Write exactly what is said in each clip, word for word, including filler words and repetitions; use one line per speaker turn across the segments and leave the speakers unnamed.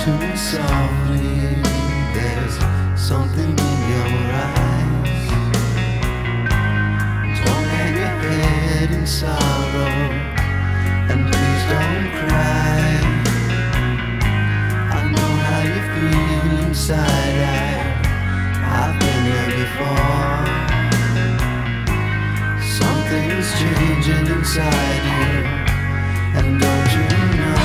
to me softly, there's something in your eyes. Don't hang your head in sorrow, and please don't cry. I know how you feel inside, I, I've been there before. Something's changing inside you, and don't you know?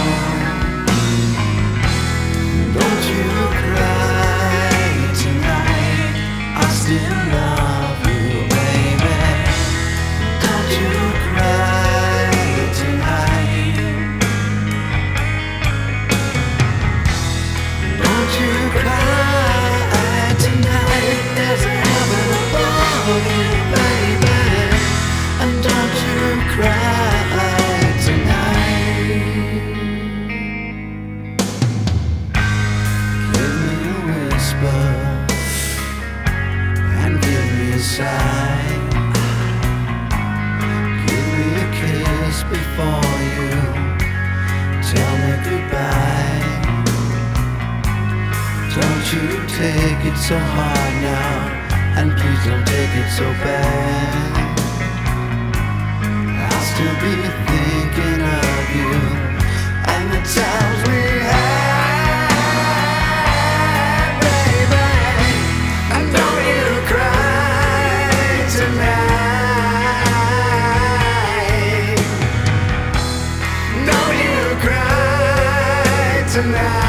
Don't you cry tonight, I still love you, baby. Don't you cry tonight. Don't you cry tonight, there's a heaven above you, baby. And don't you cry tonight. Give me a whisper and give me a sigh. Give me a kiss before you tell me goodbye. Don't you take it so hard now, and please don't take it so bad. I'll still be thinking of you and the times we had, baby. And don't you cry tonight. Don't you cry tonight.